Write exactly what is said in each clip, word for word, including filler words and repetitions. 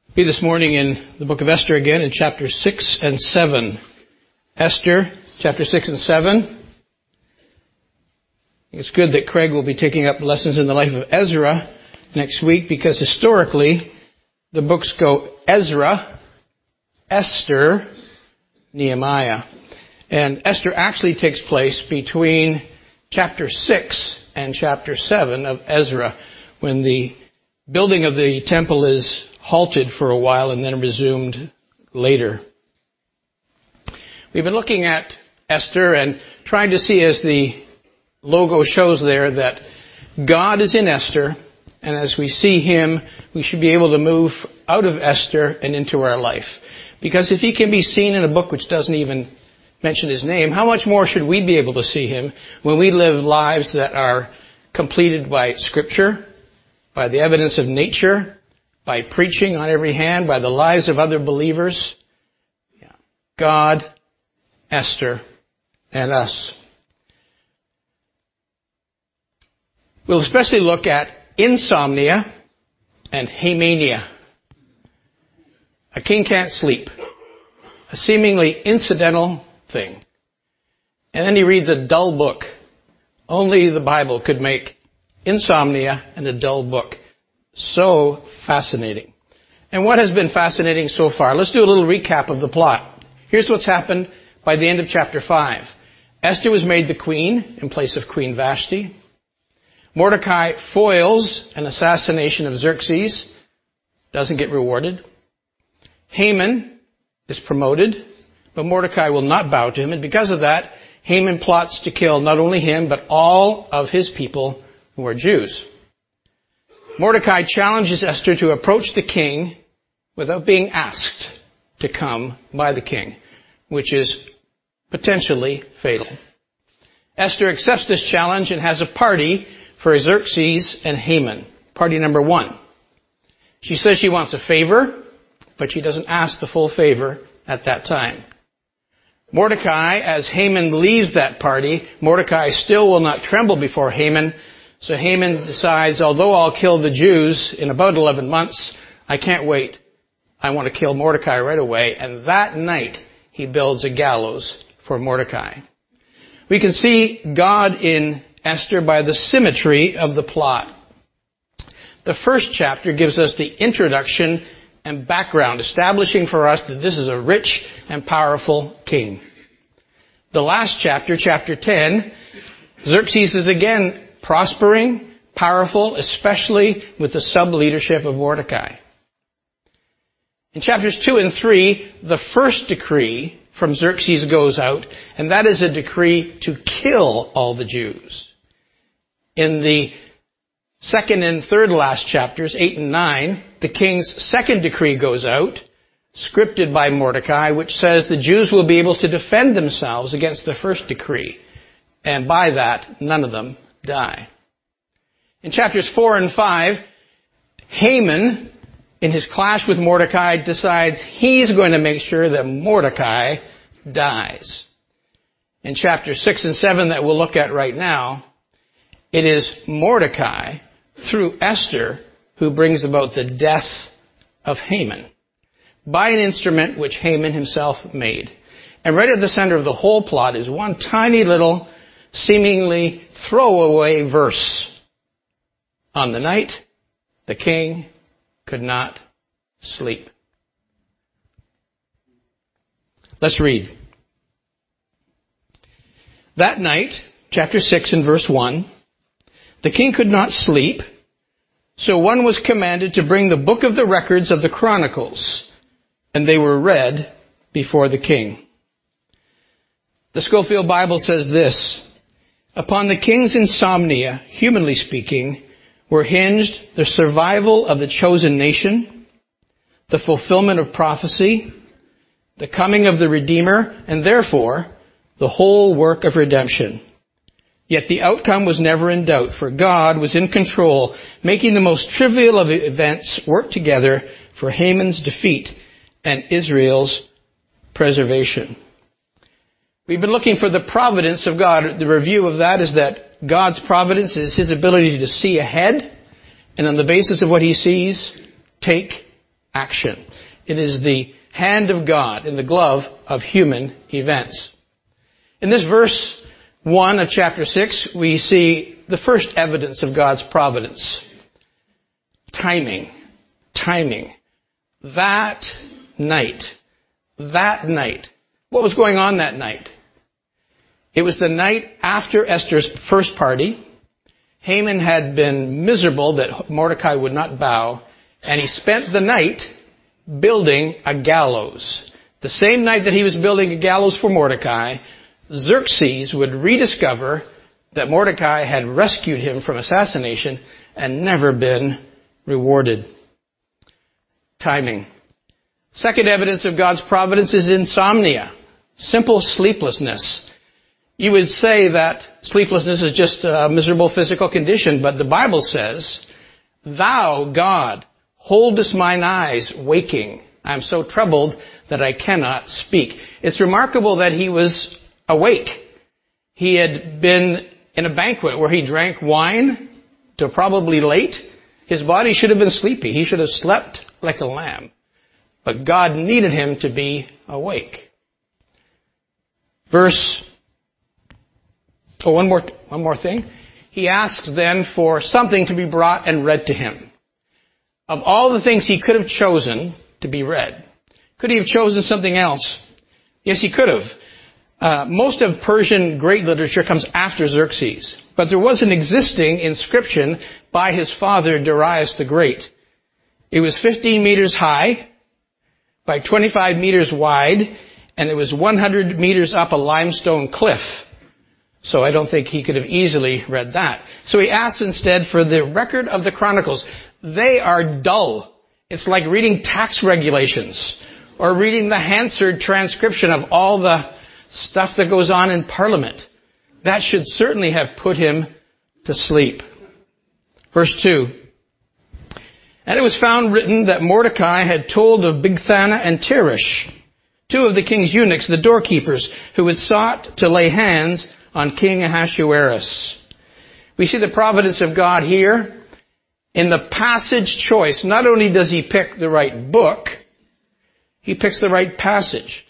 Be this morning in the book of Esther again in chapter six and seven. Esther, chapter six and seven. It's good that Craig will be taking up lessons in the life of Ezra next week, because historically the books go Ezra, Esther, Nehemiah. And Esther actually takes place between chapter six and chapter seven of Ezra, when the building of the temple is halted for a while and then resumed later. We've been looking at Esther and trying to see, as the logo shows there, that God is in Esther, and as we see Him, we should be able to move out of Esther and into our life. Because if He can be seen in a book which doesn't even mention His name, how much more should we be able to see Him when we live lives that are completed by Scripture, by the evidence of nature, by preaching on every hand, by the lives of other believers? Yeah. God, Esther, and us. We'll especially look at insomnia and hemania. A king can't sleep. A seemingly incidental thing. And then he reads a dull book. Only the Bible could make insomnia and a dull book so fascinating. And what has been fascinating so far? Let's do a little recap of the plot. Here's what's happened by the end of chapter five. Esther was made the queen in place of Queen Vashti. Mordecai foils an assassination of Xerxes, doesn't get rewarded. Haman is promoted, but Mordecai will not bow to him, and because of that, Haman plots to kill not only him, but all of his people who are Jews. Mordecai challenges Esther to approach the king without being asked to come by the king, which is potentially fatal. Esther accepts this challenge and has a party for Xerxes and Haman. Party number one. She says she wants a favor, but she doesn't ask the full favor at that time. Mordecai, as Haman leaves that party, Mordecai still will not tremble before Haman. So Haman decides, although I'll kill the Jews in about eleven months, I can't wait. I want to kill Mordecai right away. And that night, he builds a gallows for Mordecai. We can see God in Esther by the symmetry of the plot. The first chapter gives us the introduction and background, establishing for us that this is a rich and powerful king. The last chapter, chapter ten, Xerxes is again prospering, powerful, especially with the sub-leadership of Mordecai. In chapters two and three, the first decree from Xerxes goes out, and that is a decree to kill all the Jews. In the second and third last chapters, eight and nine, the king's second decree goes out, scripted by Mordecai, which says the Jews will be able to defend themselves against the first decree, and by that, none of them die. In chapters four and five, Haman, in his clash with Mordecai, decides he's going to make sure that Mordecai dies. In chapters six and seven that we'll look at right now, it is Mordecai, through Esther, who brings about the death of Haman by an instrument which Haman himself made. And right at the center of the whole plot is one tiny little, seemingly throwaway verse. On the night, the king could not sleep. Let's read. That night, chapter six and verse one, the king could not sleep, so one was commanded to bring the book of the records of the Chronicles, and they were read before the king. The Scofield Bible says this: upon the king's insomnia, humanly speaking, were hinged the survival of the chosen nation, the fulfillment of prophecy, the coming of the Redeemer, and therefore the whole work of redemption. Yet the outcome was never in doubt, for God was in control, making the most trivial of events work together for Haman's defeat and Israel's preservation. We've been looking for the providence of God. The review of that is that God's providence is His ability to see ahead, and on the basis of what He sees, take action. It is the hand of God in the glove of human events. In this verse one of chapter six, we see the first evidence of God's providence. Timing. Timing. That night. That night. What was going on that night? It was the night after Esther's first party. Haman had been miserable that Mordecai would not bow, and he spent the night building a gallows. The same night that he was building a gallows for Mordecai, Xerxes would rediscover that Mordecai had rescued him from assassination and never been rewarded. Timing. Second evidence of God's providence is insomnia. Simple sleeplessness. You would say that sleeplessness is just a miserable physical condition, but the Bible says, "Thou, God, holdest mine eyes waking. I am so troubled that I cannot speak." It's remarkable that he was awake. He had been in a banquet where he drank wine till probably late. His body should have been sleepy. He should have slept like a lamb. But God needed him to be awake. Verse Oh, one more, one more thing. He asks then for something to be brought and read to him. Of all the things he could have chosen to be read, could he have chosen something else? Yes, he could have. Uh, most of Persian great literature comes after Xerxes, but there was an existing inscription by his father, Darius the Great. It was fifteen meters high by twenty-five meters wide, and it was one hundred meters up a limestone cliff. So I don't think he could have easily read that. So he asked instead for the record of the Chronicles. They are dull. It's like reading tax regulations or reading the Hansard transcription of all the stuff that goes on in Parliament. That should certainly have put him to sleep. Verse two. And it was found written that Mordecai had told of Bigthana and Teresh, two of the king's eunuchs, the doorkeepers, who had sought to lay hands on King Ahasuerus. We see the providence of God here in the passage choice. Not only does he pick the right book, he picks the right passage.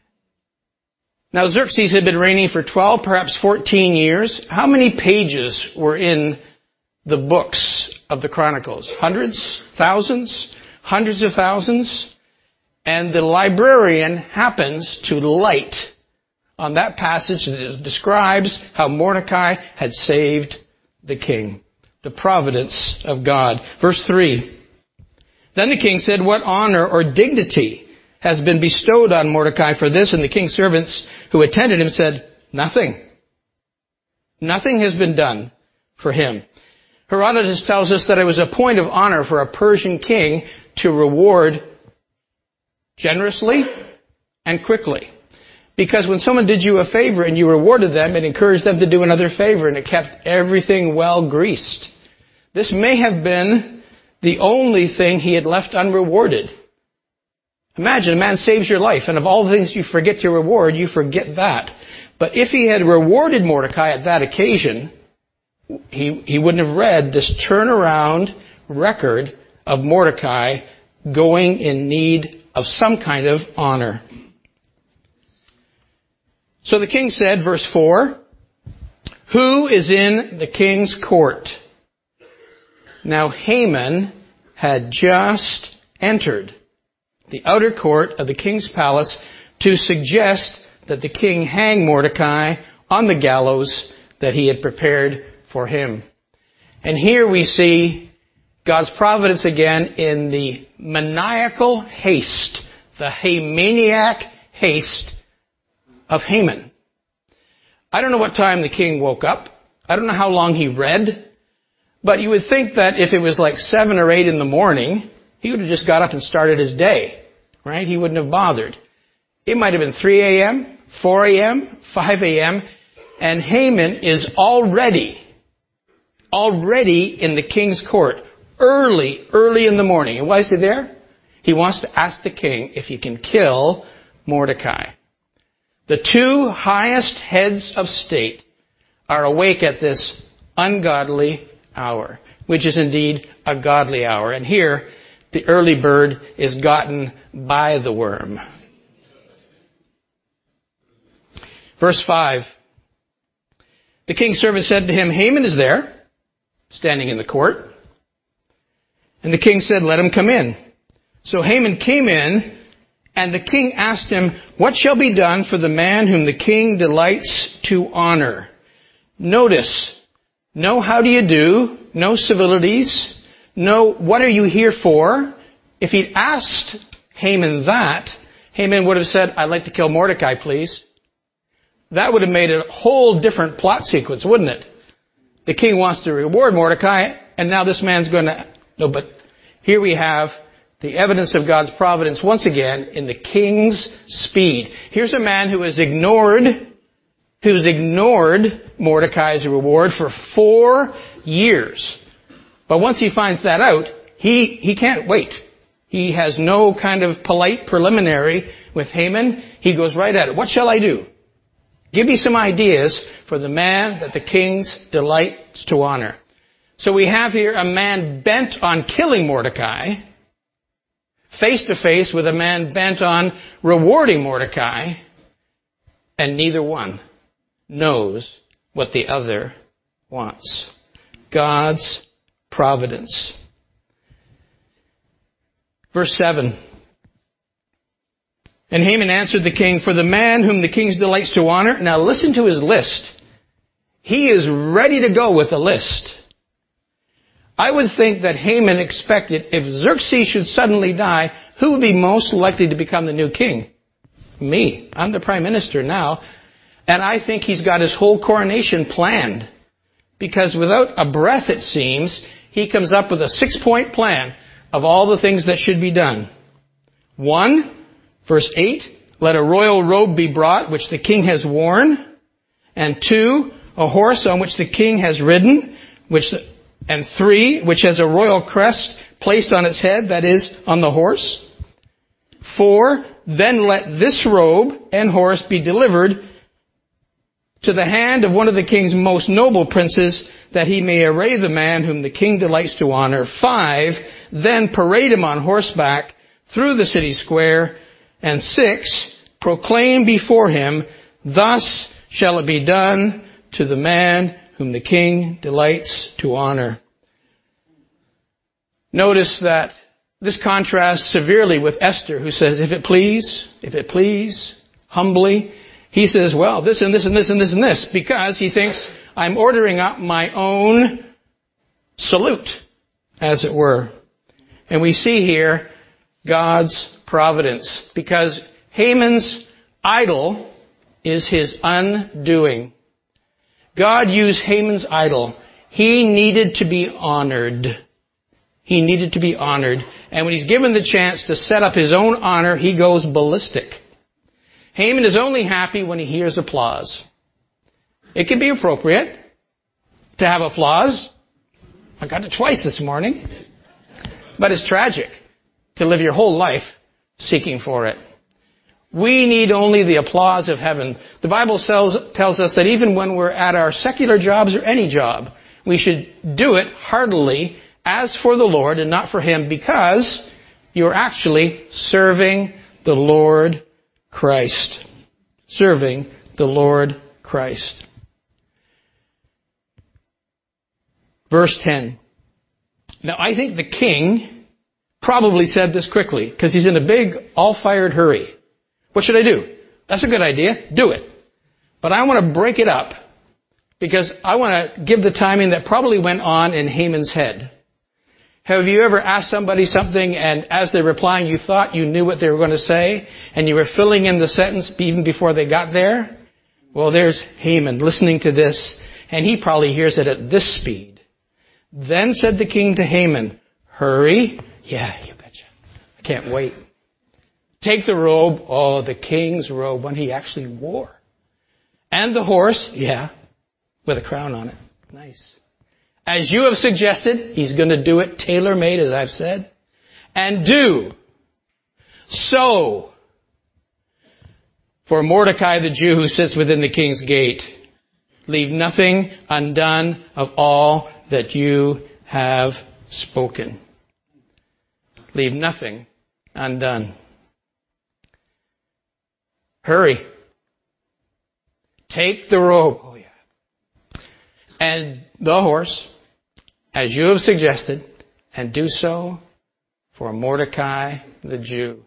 Now Xerxes had been reigning for twelve, perhaps fourteen years. How many pages were in the books of the Chronicles? Hundreds? Thousands? Hundreds of thousands? And the librarian happens to light on that passage that describes how Mordecai had saved the king. The providence of God. Verse three. Then the king said, "What honor or dignity has been bestowed on Mordecai for this?" And the king's servants who attended him said, "Nothing. Nothing has been done for him." Herodotus tells us that it was a point of honor for a Persian king to reward generously and quickly. Because when someone did you a favor and you rewarded them, it encouraged them to do another favor, and it kept everything well greased. This may have been the only thing he had left unrewarded. Imagine a man saves your life, and of all the things you forget to reward, you forget that. But if he had rewarded Mordecai at that occasion, he, he wouldn't have read this turnaround record of Mordecai going in need of some kind of honor. So the king said, verse four, "Who is in the king's court?" Now Haman had just entered the outer court of the king's palace to suggest that the king hang Mordecai on the gallows that he had prepared for him. And here we see God's providence again in the maniacal haste, the Hamaniac haste of Haman. I don't know what time the king woke up. I don't know how long he read. But you would think that if it was like seven or eight in the morning, he would have just got up and started his day. Right? He wouldn't have bothered. It might have been three a.m., four a.m., five a.m., and Haman is already, already in the king's court, early, early in the morning. And why is he there? He wants to ask the king if he can kill Mordecai. The two highest heads of state are awake at this ungodly hour, which is indeed a godly hour. And here, the early bird is gotten by the worm. Verse five. The king's servant said to him, Haman is there, standing in the court. And the king said, let him come in. So Haman came in, and the king asked him, what shall be done for the man whom the king delights to honor? Notice, no how do you do, no civilities, no what are you here for. If he'd asked Haman that, Haman would have said, I'd like to kill Mordecai, please. That would have made a whole different plot sequence, wouldn't it? The king wants to reward Mordecai, and now this man's going to... No, but here we have the evidence of God's providence once again in the king's speed. Here's a man who has ignored, who's ignored Mordecai's reward for four years. But once he finds that out, he, he can't wait. He has no kind of polite preliminary with Haman. He goes right at it. What shall I do? Give me some ideas for the man that the king's delights to honor. So we have here a man bent on killing Mordecai, face to face with a man bent on rewarding Mordecai, and neither one knows what the other wants. God's providence. Verse seven. And Haman answered the king, for the man whom the king delights to honor. Now listen to his list. He is ready to go with a list. I would think that Haman expected if Xerxes should suddenly die, who would be most likely to become the new king? Me. I'm the prime minister now. And I think he's got his whole coronation planned. Because without a breath, it seems, he comes up with a six-point plan of all the things that should be done. One, verse eight, let a royal robe be brought, which the king has worn. And two, a horse on which the king has ridden, which, and three, which has a royal crest placed on its head, that is, on the horse. Four, then let this robe and horse be delivered to the hand of one of the king's most noble princes, that he may array the man whom the king delights to honor. Five, then parade him on horseback through the city square. And six, proclaim before him, thus shall it be done to the man whom the king delights to honor. Notice that this contrasts severely with Esther, who says, if it please, if it please, humbly. He says, well, this and this and this and this and this, because he thinks I'm ordering up my own salute, as it were. And we see here God's providence, because Haman's idol is his undoing. God used Haman's idol. He needed to be honored. He needed to be honored. And when he's given the chance to set up his own honor, he goes ballistic. Haman is only happy when he hears applause. It can be appropriate to have applause. I got it twice this morning. But it's tragic to live your whole life seeking for it. We need only the applause of heaven. The Bible tells, tells us that even when we're at our secular jobs or any job, we should do it heartily as for the Lord and not for him, because you're actually serving the Lord Christ. Serving the Lord Christ. Verse ten. Now I think the king probably said this quickly, because he's in a big, all-fired hurry. What should I do? That's a good idea. Do it. But I want to break it up, because I want to give the timing that probably went on in Haman's head. Have you ever asked somebody something, and as they're replying, you thought you knew what they were going to say, and you were filling in the sentence even before they got there? Well, there's Haman listening to this, and he probably hears it at this speed. Then said the king to Haman, hurry. Yeah, you betcha. I can't wait. Take the robe, oh, the king's robe, one he actually wore. And the horse, yeah, with a crown on it. Nice. As you have suggested, he's going to do it tailor-made, as I've said. And do so for Mordecai the Jew who sits within the king's gate. Leave nothing undone of all that you have spoken. leave nothing undone. Hurry. Take the robe. Oh yeah. And the horse, as you have suggested, and do so for Mordecai the Jew.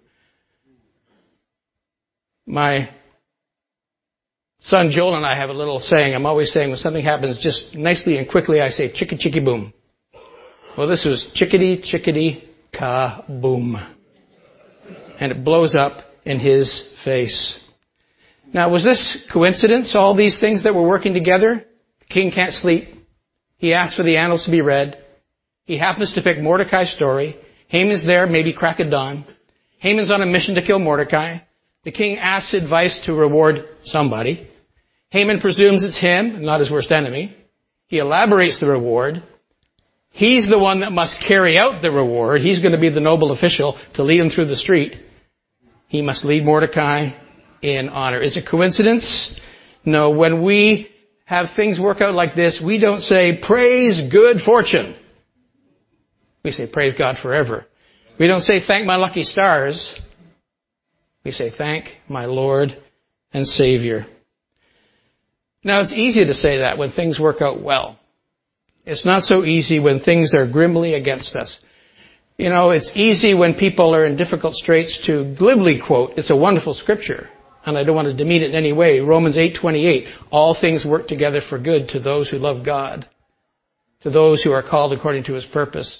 My son Joel and I have a little saying. I'm always saying when something happens just nicely and quickly, I say chicka chicka boom. Well, this was chickadee chickadee ka-boom. And it blows up in his face. Now, was this coincidence, all these things that were working together? The king can't sleep. He asks for the annals to be read. He happens to pick Mordecai's story. Haman's there, maybe crack of dawn. Haman's on a mission to kill Mordecai. The king asks advice to reward somebody. Haman presumes it's him, not his worst enemy. He elaborates the reward. He's the one that must carry out the reward. He's going to be the noble official to lead him through the street. He must lead Mordecai in honor. Is it coincidence? No. When we have things work out like this, we don't say, praise good fortune. We say, praise God forever. We don't say, thank my lucky stars. We say, thank my Lord and Savior. Now, it's easy to say that when things work out well. It's not so easy when things are grimly against us. You know, it's easy when people are in difficult straits to glibly quote, it's a wonderful scripture, and I don't want to demean it in any way, Romans eight twenty-eight, all things work together for good to those who love God, to those who are called according to his purpose.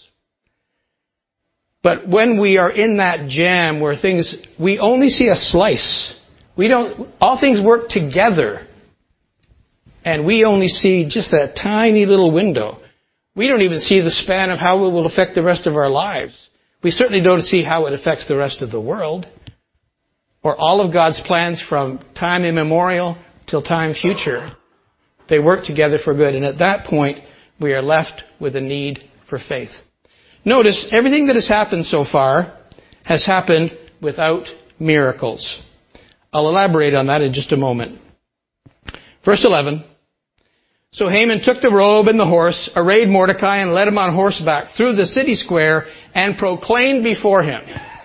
But when we are in that jam where things, we only see a slice. We don't, all things work together. And we only see just that tiny little window. We don't even see the span of how it will affect the rest of our lives. We certainly don't see how it affects the rest of the world. Or all of God's plans from time immemorial till time future. They work together for good. And at that point, we are left with a need for faith. Notice, everything that has happened so far has happened without miracles. I'll elaborate on that in just a moment. Verse eleven. So Haman took the robe and the horse, arrayed Mordecai, and led him on horseback through the city square and proclaimed before him.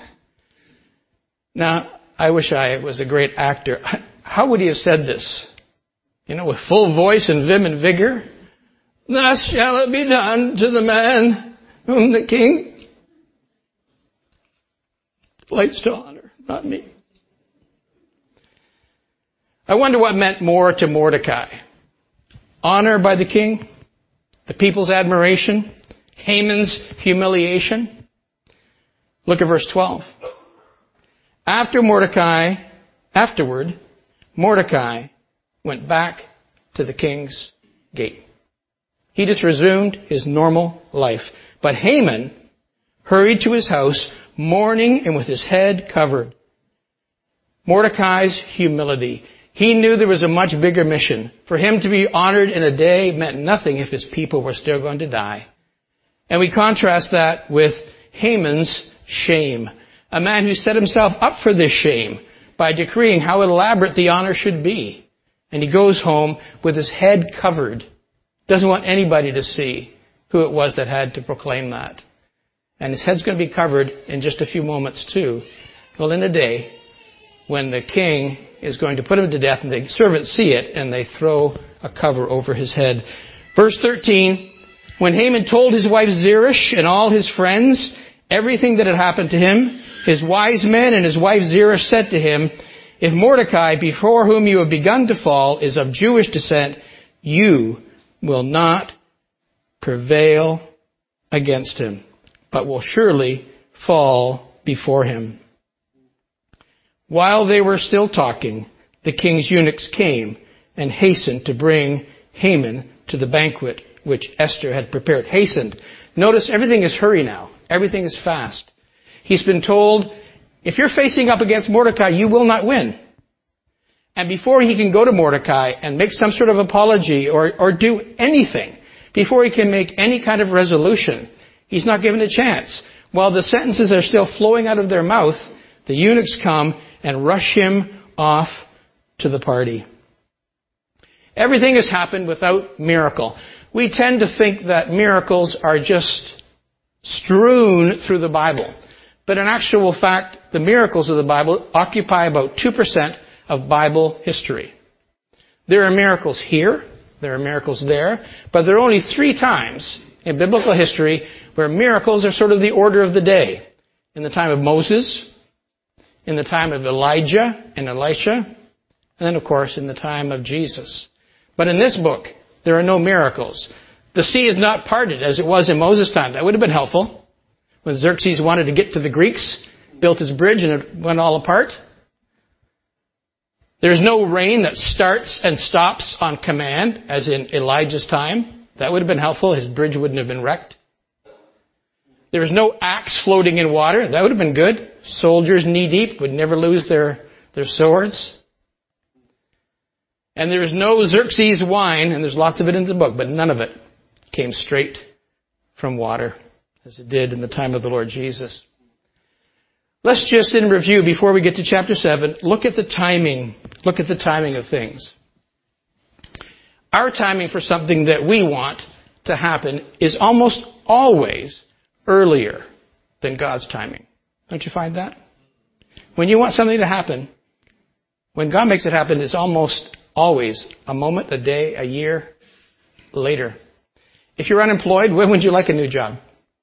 Now, I wish I was a great actor. How would he have said this? You know, with full voice and vim and vigor? Thus shall it be done to the man whom the king likes to honor, not me. I wonder what meant more to Mordecai. Honor by the king, the people's admiration, Haman's humiliation. Look at verse twelve. After Mordecai, afterward, Mordecai went back to the king's gate. He just resumed his normal life. But Haman hurried to his house, mourning and with his head covered. Mordecai's humility. He knew there was a much bigger mission. For him to be honored in a day meant nothing if his people were still going to die. And we contrast that with Haman's shame. A man who set himself up for this shame by decreeing how elaborate the honor should be. And he goes home with his head covered. Doesn't want anybody to see who it was that had to proclaim that. And his head's going to be covered in just a few moments too. Well, in a day when the king is going to put him to death and the servants see it and they throw a cover over his head. Verse thirteen, when Haman told his wife Zeresh and all his friends everything that had happened to him, his wise men and his wife Zeresh said to him, if Mordecai, before whom you have begun to fall, is of Jewish descent, you will not prevail against him, but will surely fall before him. While they were still talking, the king's eunuchs came and hastened to bring Haman to the banquet which Esther had prepared. Hastened. Notice everything is hurry now. Everything is fast. He's been told, if you're facing up against Mordecai, you will not win. And before he can go to Mordecai and make some sort of apology or, or do anything, before he can make any kind of resolution, he's not given a chance. While the sentences are still flowing out of their mouth, the eunuchs come and rush him off to the party. Everything has happened without miracle. We tend to think that miracles are just strewn through the Bible. But in actual fact, the miracles of the Bible occupy about two percent of Bible history. There are miracles here, there are miracles there, but there are only three times in biblical history where miracles are sort of the order of the day. In the time of Moses, in the time of Elijah and Elisha, and then of course in the time of Jesus. But in this book, there are no miracles. The sea is not parted as it was in Moses' time. That would have been helpful. When Xerxes wanted to get to the Greeks, built his bridge and it went all apart. There's no rain that starts and stops on command, as in Elijah's time. That would have been helpful. His bridge wouldn't have been wrecked. There's no axe floating in water. That would have been good. Soldiers knee-deep would never lose their, their swords. And there's no Xerxes wine, and there's lots of it in the book, but none of it came straight from water, as it did in the time of the Lord Jesus. Let's just in review, before we get to chapter seven, look at the timing. Look at the timing of things. Our timing for something that we want to happen is almost always earlier than God's timing. Don't you find that? When you want something to happen, when God makes it happen, it's almost always a moment, a day, a year later. If you're unemployed, when would you like a new job?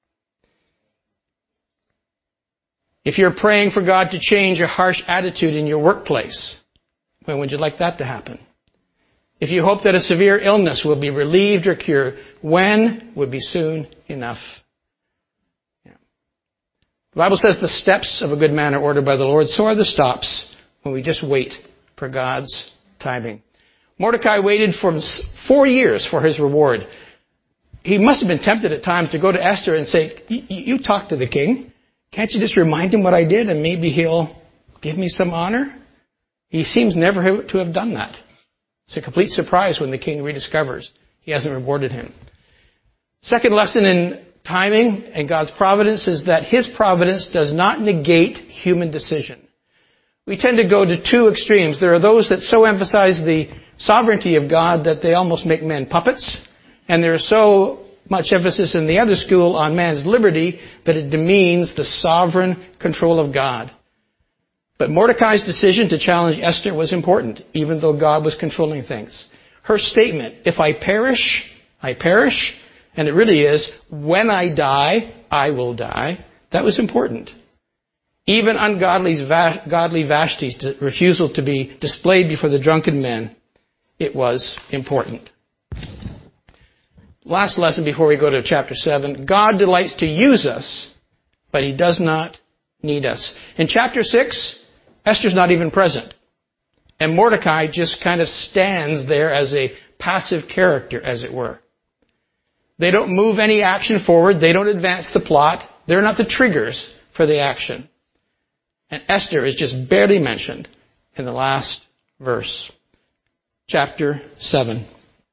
If you're praying for God to change a harsh attitude in your workplace, when would you like that to happen? If you hope that a severe illness will be relieved or cured, when would be soon enough? Yeah. The Bible says the steps of a good man are ordered by the Lord. So are the stops when we just wait for God's timing. Mordecai waited for four years for his reward. He must have been tempted at times to go to Esther and say, you talk to the king. Can't you just remind him what I did and maybe he'll give me some honor? He seems never to have done that. It's a complete surprise when the king rediscovers he hasn't rewarded him. Second lesson in timing and God's providence is that his providence does not negate human decision. We tend to go to two extremes. There are those that so emphasize the sovereignty of God that they almost make men puppets. And there is so much emphasis in the other school on man's liberty that it demeans the sovereign control of God. But Mordecai's decision to challenge Esther was important, even though God was controlling things. Her statement, if I perish, I perish, and it really is, when I die, I will die, that was important. Even ungodly godly Vashti's refusal to be displayed before the drunken men, it was important. Last lesson before we go to chapter seven. God delights to use us, but he does not need us. In chapter six, Esther's not even present. And Mordecai just kind of stands there as a passive character, as it were. They don't move any action forward. They don't advance the plot. They're not the triggers for the action. And Esther is just barely mentioned in the last verse. Chapter seven.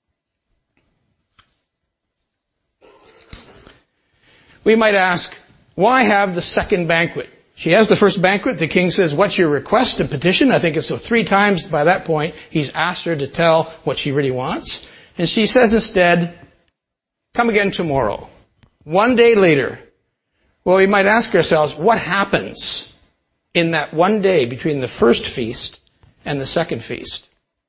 We might ask, why have the second banquet? She has the first banquet. The king says, what's your request and petition? I think it's so three times by that point he's asked her to tell what she really wants. And she says instead, come again tomorrow. One day later. Well, we might ask ourselves, what happens in that one day between the first feast and the second feast?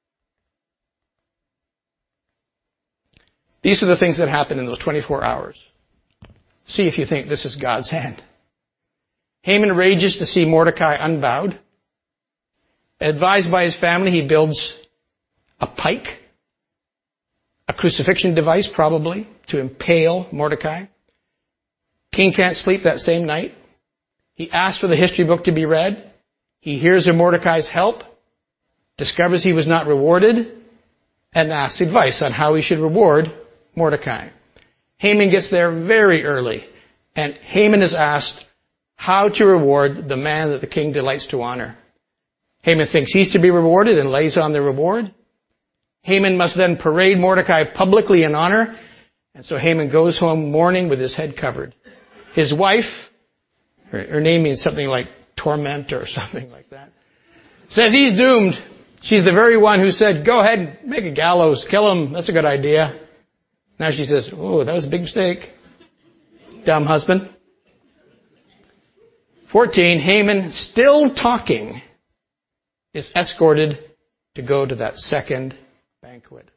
These are the things that happen in those twenty-four hours. See if you think this is God's hand. Haman rages to see Mordecai unbowed. Advised by his family, he builds a pike, a crucifixion device probably, to impale Mordecai. King can't sleep that same night. He asks for the history book to be read. He hears of Mordecai's help, discovers he was not rewarded, and asks advice on how he should reward Mordecai. Haman gets there very early, and Haman is asked how to reward the man that the king delights to honor. Haman thinks he's to be rewarded and lays on the reward. Haman must then parade Mordecai publicly in honor, and so Haman goes home mourning with his head covered. His wife, her, her name means something like torment or something like that, says he's doomed. She's the very one who said, go ahead, make a gallows, kill him, that's a good idea. Now she says, oh, that was a big mistake. Dumb husband. fourteen, Haman, still talking, is escorted to go to that second banquet.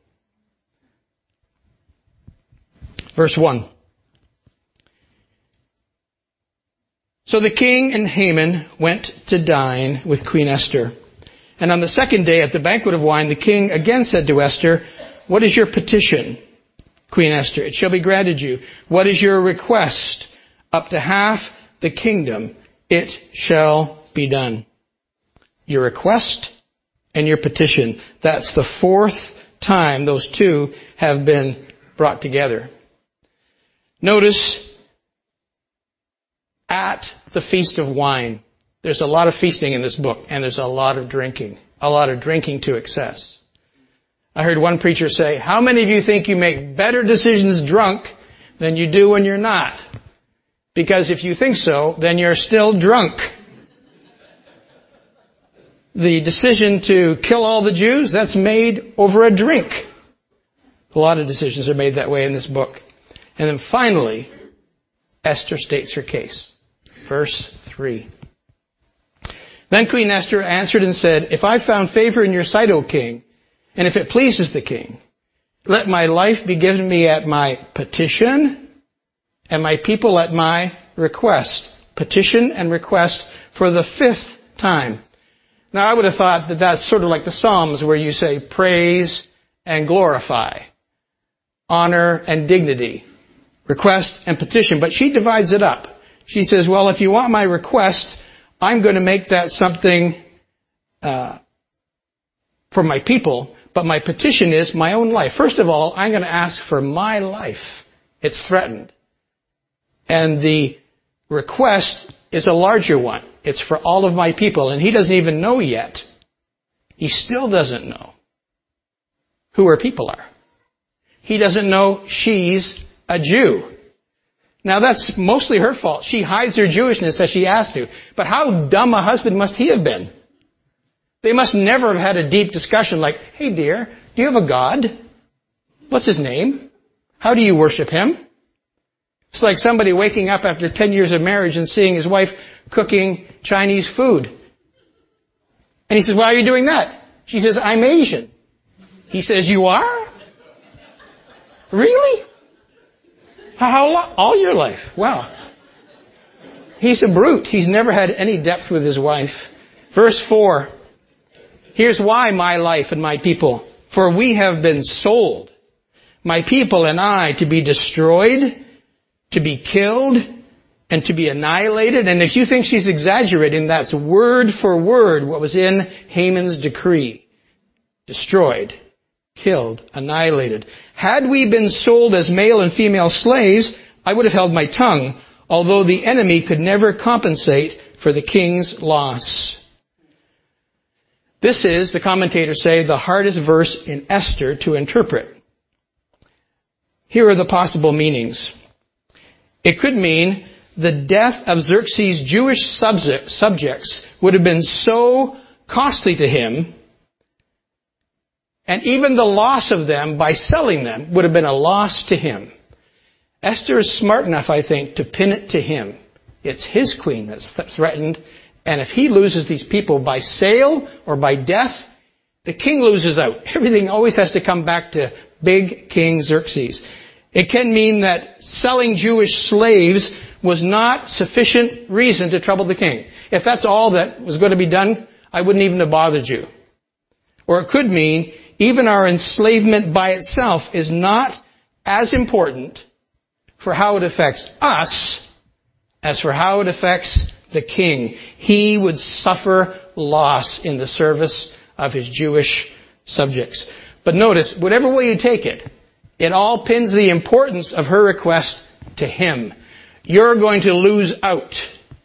Verse one. So the king and Haman went to dine with Queen Esther. And on the second day at the banquet of wine, the king again said to Esther, "What is your petition, Queen Esther? It shall be granted you. What is your request? Up to half the kingdom, it shall be done." Your request and your petition. That's the fourth time those two have been brought together. Notice, at the Feast of Wine, there's a lot of feasting in this book, and there's a lot of drinking. A lot of drinking to excess. I heard one preacher say, how many of you think you make better decisions drunk than you do when you're not? Because if you think so, then you're still drunk. The decision to kill all the Jews, that's made over a drink. A lot of decisions are made that way in this book. And then finally, Esther states her case. Verse three. Then Queen Esther answered and said, "If I found favor in your sight, O king, and if it pleases the king, let my life be given me at my petition, and my people at my request." Petition and request for the fifth time. Now I would have thought that that's sort of like the Psalms where you say praise and glorify, honor and dignity, request and petition. But she divides it up. She says, well, if you want my request, I'm going to make that something uh for my people, but my petition is my own life. First of all, I'm going to ask for my life. It's threatened. And the request is a larger one. It's for all of my people. And he doesn't even know yet. He still doesn't know who her people are. He doesn't know she's a Jew. Now that's mostly her fault. She hides her Jewishness as she has to. But how dumb a husband must he have been? They must never have had a deep discussion like, hey dear, do you have a God? What's his name? How do you worship him? It's like somebody waking up after ten years of marriage and seeing his wife cooking Chinese food. And he says, why are you doing that? She says, I'm Asian. He says, you are? Really? How long? All your life. Wow. He's a brute. He's never had any depth with his wife. Verse four. Here's why my life and my people. For we have been sold, my people and I, to be destroyed, to be killed, and to be annihilated. And if you think she's exaggerating, that's word for word what was in Haman's decree. Destroyed, killed, annihilated. Had we been sold as male and female slaves, I would have held my tongue, although the enemy could never compensate for the king's loss. This is, the commentators say, the hardest verse in Esther to interpret. Here are the possible meanings. It could mean the death of Xerxes' Jewish subjects would have been so costly to him, and even the loss of them by selling them would have been a loss to him. Esther is smart enough, I think, to pin it to him. It's his queen that's threatened, and if he loses these people by sale or by death, the king loses out. Everything always has to come back to big King Xerxes. It can mean that selling Jewish slaves was not sufficient reason to trouble the king. If that's all that was going to be done, I wouldn't even have bothered you. Or it could mean even our enslavement by itself is not as important for how it affects us as for how it affects the king. He would suffer loss in the service of his Jewish subjects. But notice, whatever way you take it, it all pins the importance of her request to him. You're going to lose out.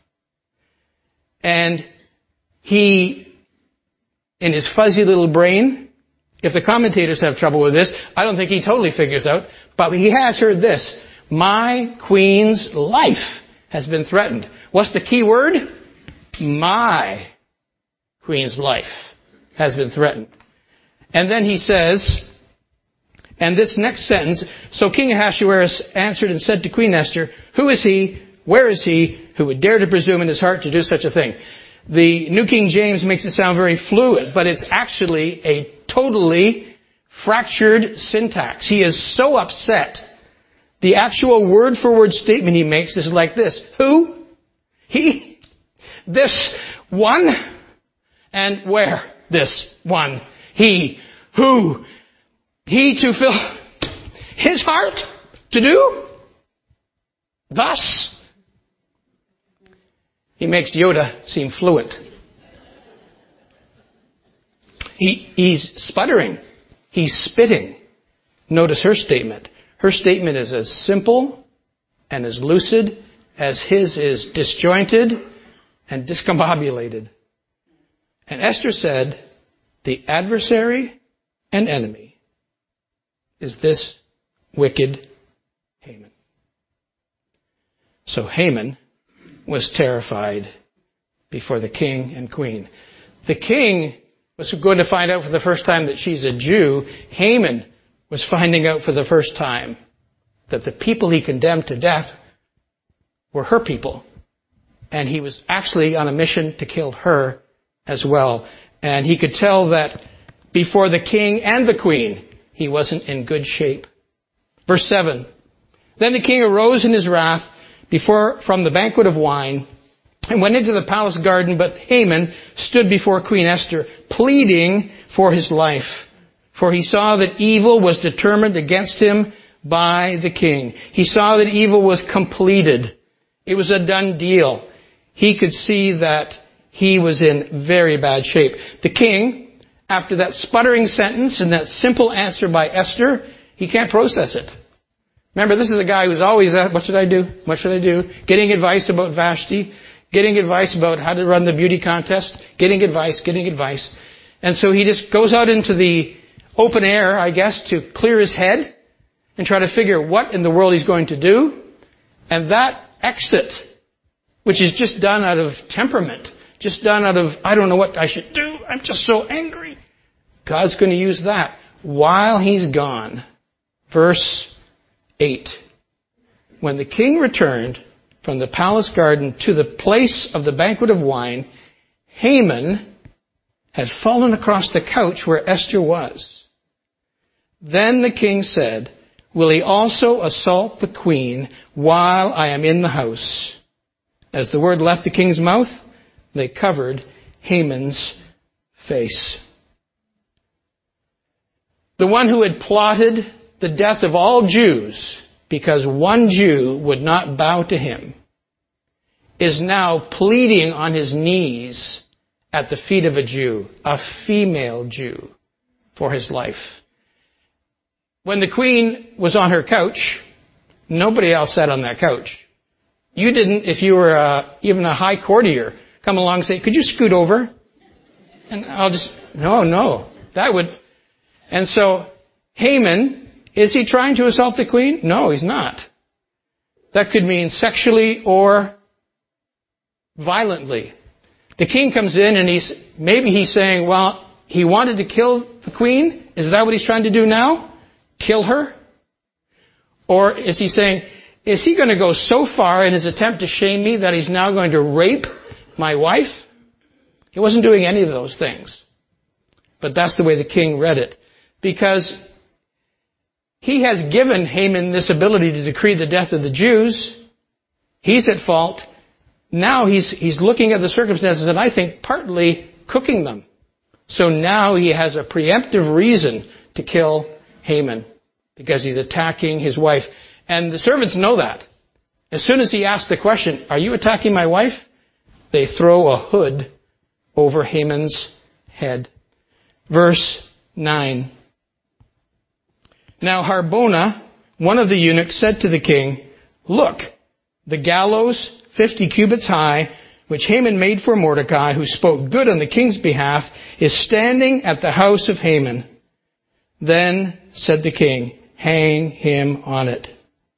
And he, in his fuzzy little brain, if the commentators have trouble with this, I don't think he totally figures out, but he has heard this. My queen's life has been threatened. What's the key word? My queen's life has been threatened. And then he says, and this next sentence, so King Ahasuerus answered and said to Queen Esther, who is he? Where is he? who would dare to presume in his heart to do such a thing. The New King James makes it sound very fluid, but it's actually a totally fractured syntax. He is so upset. The actual word-for-word statement he makes is like this. Who? He? This one? And where? This one. He. Who? He to fill his heart to do? Thus? He makes Yoda seem fluent. He, he's sputtering. He's spitting. Notice her statement. Her statement is as simple and as lucid as his is disjointed and discombobulated. And Esther said, the adversary and enemy is this wicked Haman. So Haman was terrified before the king and queen. The king was going to find out for the first time that she's a Jew. Haman was finding out for the first time that the people he condemned to death were her people. And he was actually on a mission to kill her as well. And he could tell that before the king and the queen, he wasn't in good shape. Verse seven. Then the king arose in his wrath before, from the banquet of wine and went into the palace garden, but Haman stood before Queen Esther, pleading for his life. For he saw that evil was determined against him by the king. He saw that evil was completed. It was a done deal. He could see that he was in very bad shape. The king, after that sputtering sentence and that simple answer by Esther, he can't process it. Remember, this is a guy who's always at, what should I do? What should I do? Getting advice about Vashti, getting advice about how to run the beauty contest, getting advice, getting advice. And so he just goes out into the open air, I guess, to clear his head and try to figure what in the world he's going to do. And that exit, which is just done out of temperament, just done out of, I don't know what I should do, I'm just so angry. God's going to use that while he's gone. Verse eight. When the king returned from the palace garden to the place of the banquet of wine, Haman had fallen across the couch where Esther was. Then the king said, will he also assault the queen while I am in the house? As the word left the king's mouth, they covered Haman's face. The one who had plotted the death of all Jews because one Jew would not bow to him is now pleading on his knees at the feet of a Jew, a female Jew, for his life. When the queen was on her couch, nobody else sat on that couch. You didn't, if you were uh, even a high courtier, come along and say, could you scoot over? And I'll just, no, no, that would. And so Haman, is he trying to assault the queen? No, he's not. That could mean sexually or violently. The king comes in and he's, maybe he's saying, well, he wanted to kill the queen. Is that what he's trying to do now? Kill her? Or is he saying, is he going to go so far in his attempt to shame me that he's now going to rape my wife? He wasn't doing any of those things. But that's the way the king read it. Because he has given Haman this ability to decree the death of the Jews. He's at fault. Now he's, he's looking at the circumstances and I think partly cooking them. So now he has a preemptive reason to kill Haman because he's attacking his wife. And the servants know that. As soon as he asks the question, are you attacking my wife? They throw a hood over Haman's head. Verse nine. Now Harbona, one of the eunuchs, said to the king, look, the gallows, fifty cubits high, which Haman made for Mordecai, who spoke good on the king's behalf, is standing at the house of Haman. Then said the king, hang him on it.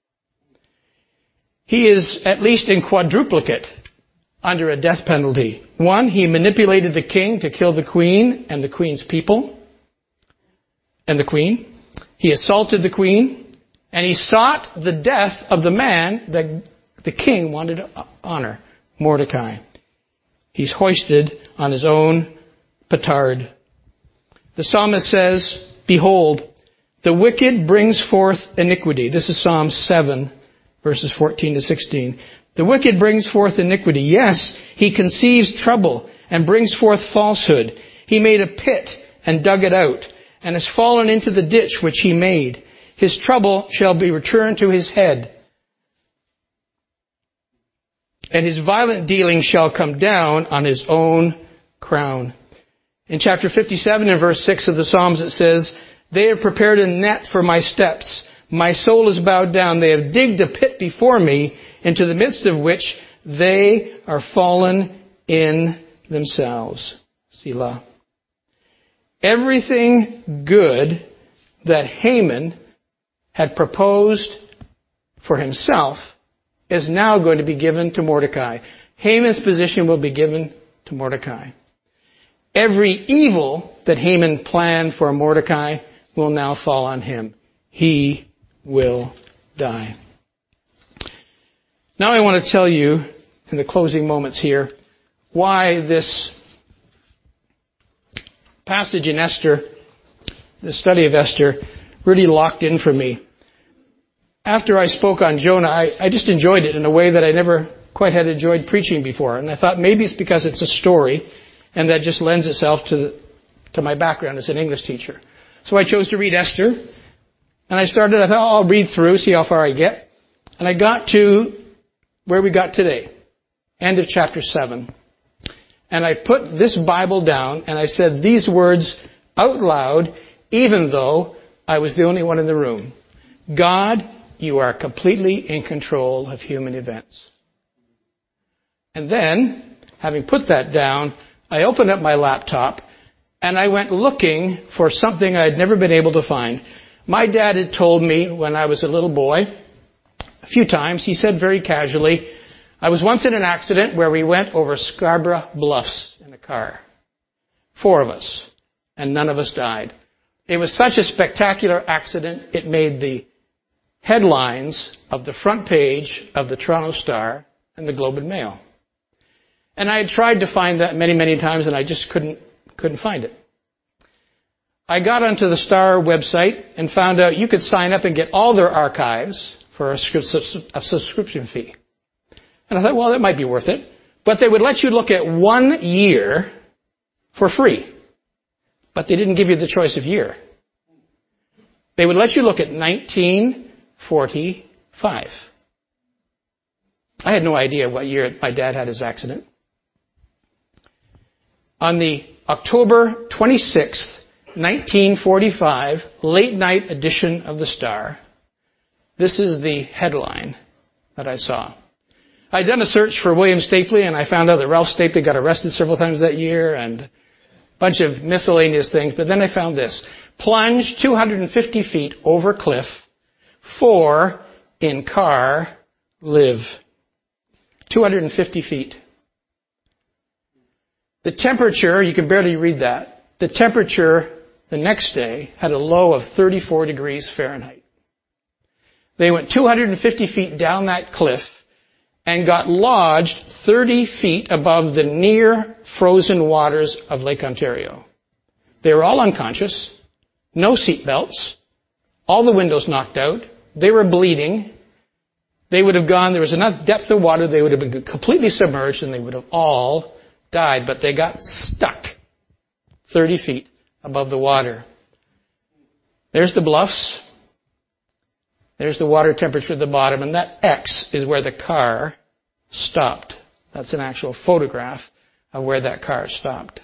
He is at least in quadruplicate under a death penalty. One, he manipulated the king to kill the queen and the queen's people and the queen. He assaulted the queen, and he sought the death of the man that the king wanted to honor. Mordecai. He's hoisted on his own petard. The psalmist says, behold, the wicked brings forth iniquity. This is Psalm seven, verses fourteen to sixteen. The wicked brings forth iniquity. Yes, he conceives trouble and brings forth falsehood. He made a pit and dug it out, and has fallen into the ditch which he made. His trouble shall be returned to his head, and his violent dealing shall come down on his own crown. In chapter fifty-seven and verse six of the Psalms it says, they have prepared a net for my steps. My soul is bowed down. They have digged a pit before me, into the midst of which they are fallen in themselves. Selah. Everything good that Haman had proposed for himself is now going to be given to Mordecai. Haman's position will be given to Mordecai. Every evil that Haman planned for Mordecai will now fall on him. He will die. Now I want to tell you, in the closing moments here, why this passage in Esther, the study of Esther, really locked in for me. After I spoke on Jonah, I, I just enjoyed it in a way that I never quite had enjoyed preaching before. And I thought maybe it's because it's a story, and that just lends itself to, to my background as an English teacher. So I chose to read Esther, and I started, I thought, oh, I'll read through, see how far I get. And I got to where we got today, end of chapter seven. And I put this Bible down, and I said these words out loud, even though I was the only one in the room. God, you are completely in control of human events. And then, having put that down, I opened up my laptop, and I went looking for something I had never been able to find. My dad had told me when I was a little boy, a few times, he said very casually, I was once in an accident where we went over Scarborough Bluffs in a car. Four of us, and none of us died. It was such a spectacular accident, it made the headlines of the front page of the Toronto Star and the Globe and Mail. And I had tried to find that many, many times, and I just couldn't, couldn't find it. I got onto the Star website and found out you could sign up and get all their archives for a, a subscription fee. And I thought, well, that might be worth it. But they would let you look at one year for free. But they didn't give you the choice of year. They would let you look at nineteen forty-five. I had no idea what year my dad had his accident. On the October twenty-sixth, nineteen forty-five, late night edition of the Star, this is the headline that I saw. I'd done a search for William Stapley, and I found out that Ralph Stapley got arrested several times that year, and a bunch of miscellaneous things. But then I found this. Plunge two hundred fifty feet over cliff, four in car live. two hundred fifty feet. The temperature, you can barely read that. The temperature the next day had a low of thirty-four degrees Fahrenheit. They went two hundred fifty feet down that cliff and got lodged thirty feet above the near frozen waters of Lake Ontario. They were all unconscious, no seat belts, all the windows knocked out, they were bleeding. They would have gone, there was enough depth of water, they would have been completely submerged and they would have all died, but they got stuck thirty feet above the water. There's the bluffs. There's the water temperature at the bottom, and that X is where the car stopped. That's an actual photograph of where that car stopped.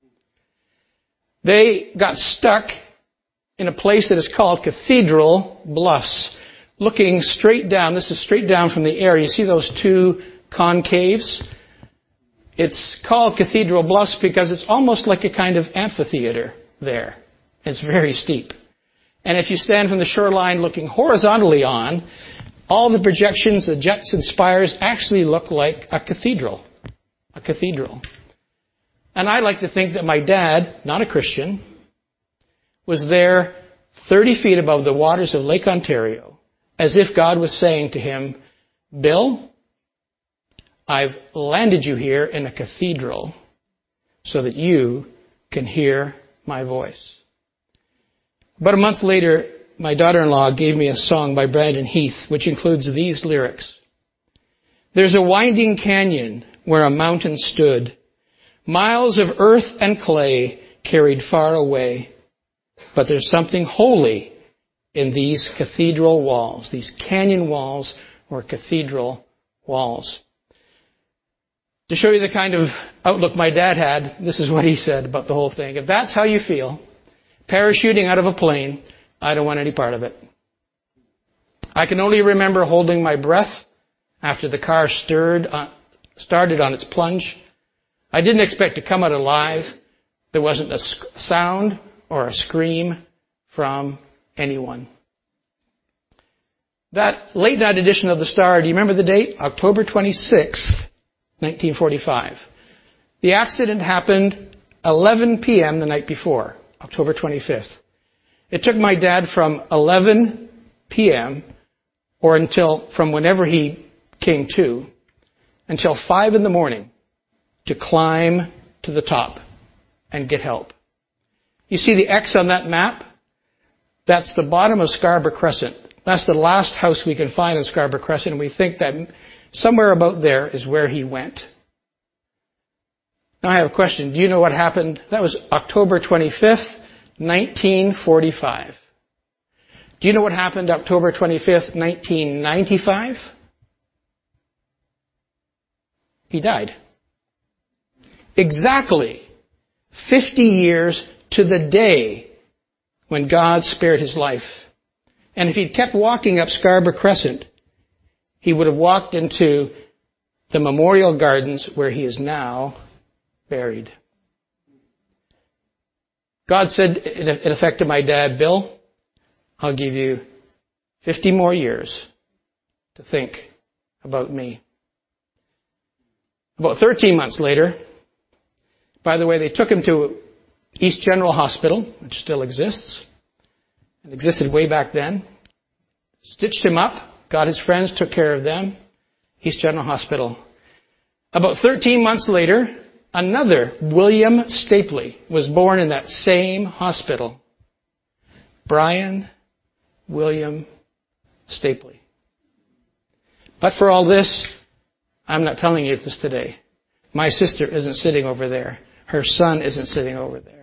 They got stuck in a place that is called Cathedral Bluffs. Looking straight down, this is straight down from the air. You see those two concaves? It's called Cathedral Bluffs because it's almost like a kind of amphitheater there. It's very steep. And if you stand from the shoreline looking horizontally on, all the projections, the jets and spires actually look like a cathedral. A cathedral. And I like to think that my dad, not a Christian, was there thirty feet above the waters of Lake Ontario, as if God was saying to him, Bill, I've landed you here in a cathedral so that you can hear my voice. About a month later, my daughter-in-law gave me a song by Brandon Heath, which includes these lyrics. There's a winding canyon where a mountain stood, miles of earth and clay carried far away. But there's something holy in these cathedral walls, these canyon walls or cathedral walls. To show you the kind of outlook my dad had, this is what he said about the whole thing. If that's how you feel, parachuting out of a plane, I don't want any part of it. I can only remember holding my breath after the car stirred, uh, started on its plunge. I didn't expect to come out alive. There wasn't a sound or a scream from anyone. That late night edition of the Star, do you remember the date? October twenty-sixth, nineteen forty-five. The accident happened eleven p.m. the night before, October twenty-fifth. It took my dad from eleven p.m. or until, from whenever he came to, until five in the morning to climb to the top and get help. You see the X on that map? That's the bottom of Scarborough Crescent. That's the last house we can find on Scarborough Crescent, and we think that somewhere about there is where he went. Now I have a question. Do you know what happened? That was October twenty-fifth, nineteen forty-five. Do you know what happened October twenty-fifth, nineteen ninety-five? He died. Exactly fifty years to the day when God spared his life. And if he'd kept walking up Scarborough Crescent, he would have walked into the Memorial Gardens where he is now buried. God said, in effect to my dad, Bill, I'll give you fifty more years to think about me. About thirteen months later, by the way, they took him to East General Hospital, which still exists, and existed way back then. Stitched him up, got his friends, took care of them. East General Hospital. About thirteen months later, another William Stapley was born in that same hospital. Brian William Stapley. But for all this, I'm not telling you this today. My sister isn't sitting over there. Her son isn't sitting over there.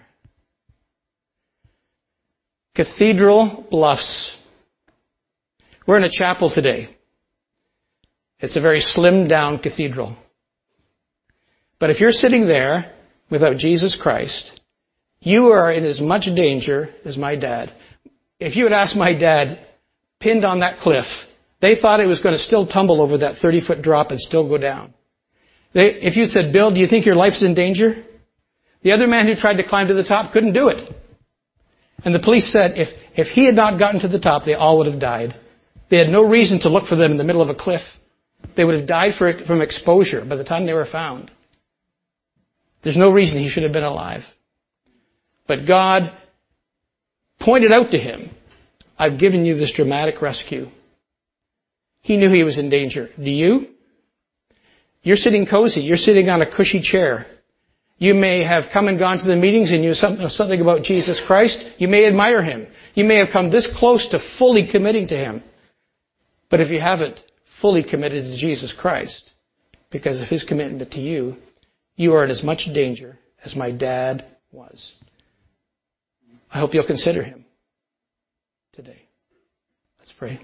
Cathedral Bluffs. We're in a chapel today. It's a very slimmed down cathedral. But if you're sitting there without Jesus Christ, you are in as much danger as my dad. If you had asked my dad, pinned on that cliff, they thought it was going to still tumble over that thirty foot drop and still go down. They, if you'd said, Bill, do you think your life's in danger? The other man who tried to climb to the top couldn't do it. And the police said if, if he had not gotten to the top, they all would have died. They had no reason to look for them in the middle of a cliff. They would have died for, from exposure by the time they were found. There's no reason he should have been alive. But God pointed out to him, I've given you this dramatic rescue. He knew he was in danger. Do you? You're sitting cozy. You're sitting on a cushy chair. You may have come and gone to the meetings and you know something about Jesus Christ. You may admire him. You may have come this close to fully committing to him. But if you haven't fully committed to Jesus Christ, because of his commitment to you, you are in as much danger as my dad was. I hope you'll consider him today. Let's pray.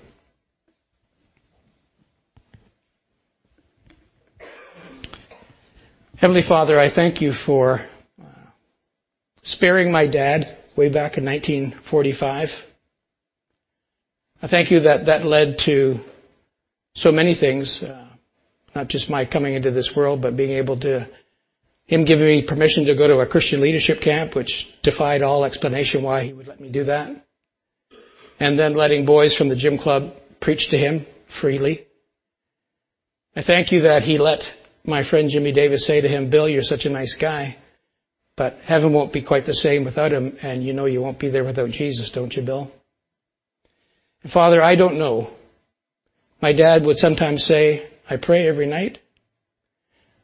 Heavenly Father, I thank you for uh, sparing my dad way back in nineteen forty-five. I thank you that that led to so many things, uh, not just my coming into this world, but being able to, him giving me permission to go to a Christian leadership camp, which defied all explanation why he would let me do that. And then letting boys from the gym club preach to him freely. I thank you that he let my friend Jimmy Davis say to him, Bill, you're such a nice guy, but heaven won't be quite the same without him, and you know you won't be there without Jesus, don't you, Bill? And Father, I don't know. My dad would sometimes say, I pray every night.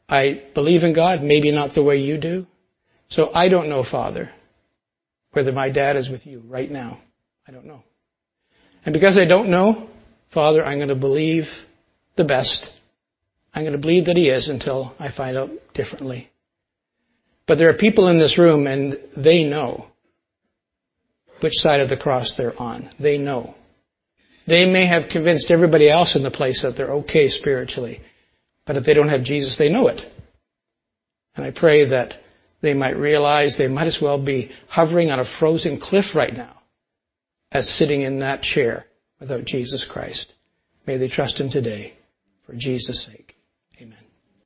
I believe in God, maybe not the way you do. So I don't know, Father, whether my dad is with you right now. I don't know. And because I don't know, Father, I'm going to believe the best. I'm going to believe that he is until I find out differently. But there are people in this room and they know which side of the cross they're on. They know. They may have convinced everybody else in the place that they're okay spiritually. But if they don't have Jesus, they know it. And I pray that they might realize they might as well be hovering on a frozen cliff right now as sitting in that chair without Jesus Christ. May they trust him today for Jesus' sake.